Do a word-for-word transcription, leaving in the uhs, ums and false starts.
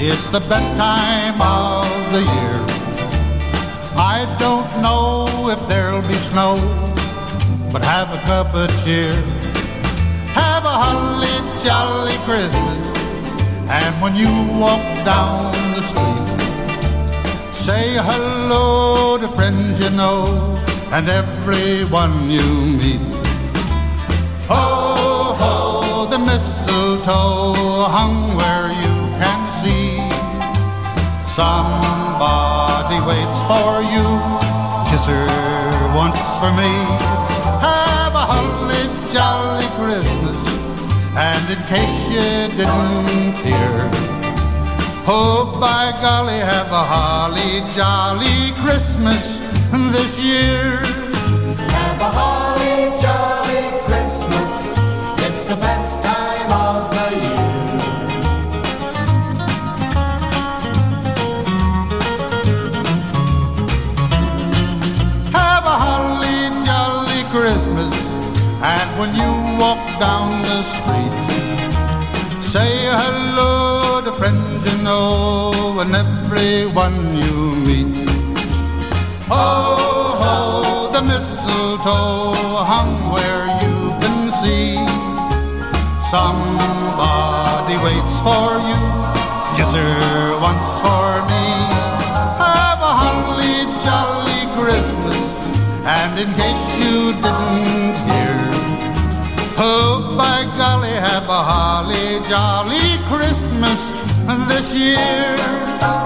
It's the best time of the year. I don't know if there'll be snow, but have a cup of cheer. Have a holly jolly Christmas, and when you walk down the street, say hello to friends you know and everyone you meet. Ho, ho, the mistletoe hung where you can see. Somebody waits for you, kiss her once for me. Have a holly jolly Christmas, and in case you didn't hear, oh, by golly, have a holly jolly Christmas this year. Have a holly jolly Christmas, it's the best time of the year. Have a holly jolly Christmas, and when you walk down the street, say hello to friends you know and everyone you meet. Ho, ho, the mistletoe hung where you can see. Somebody waits for you, kiss her once for me. Have a holly jolly Christmas, and in case you didn't hear, oh, by golly, have a holly jolly Christmas this year.